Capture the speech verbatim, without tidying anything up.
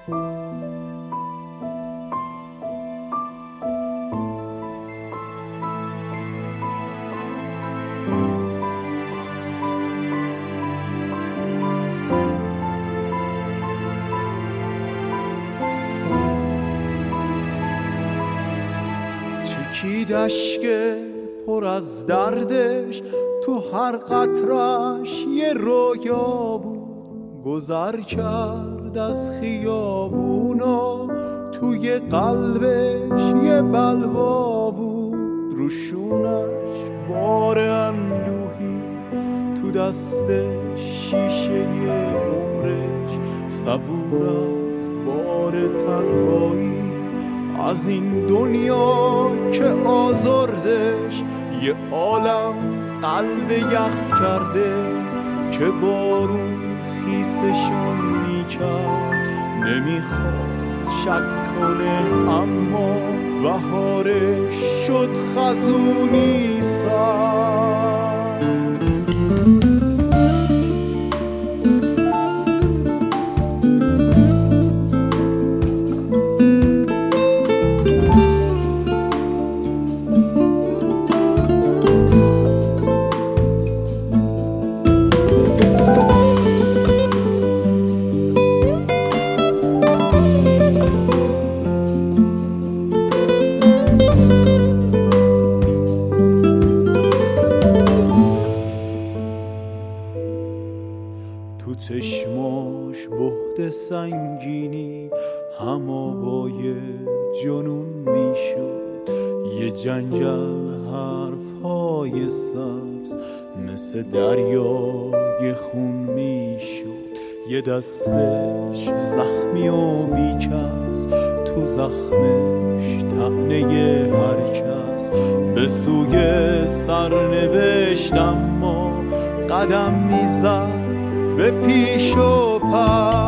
چکیدش که پر از دردش تو هر قطرش یه رویا بود، گذر کرد از خیابونا توی قلبش یه بلوا بود، روشونش بار اندوهی تو دستش شیشه عمرش صبور از بار تنهایی، از این دنیا که آزردش یه عالم قلب یخ کرده که بارون خیسشون میکرد، نمیخواست شک کنه اما بهارش شد خزونی سر. تو چشماش بهت سنگینی هماوای جنون میشد، یه جنگل حرفهای سبز مثل دریای خون میشد، یه دستش زخمی و بیکس تو زخمش طعنه هر کس، به سوی سرنوشت اما قدم میزد به پیش و پس.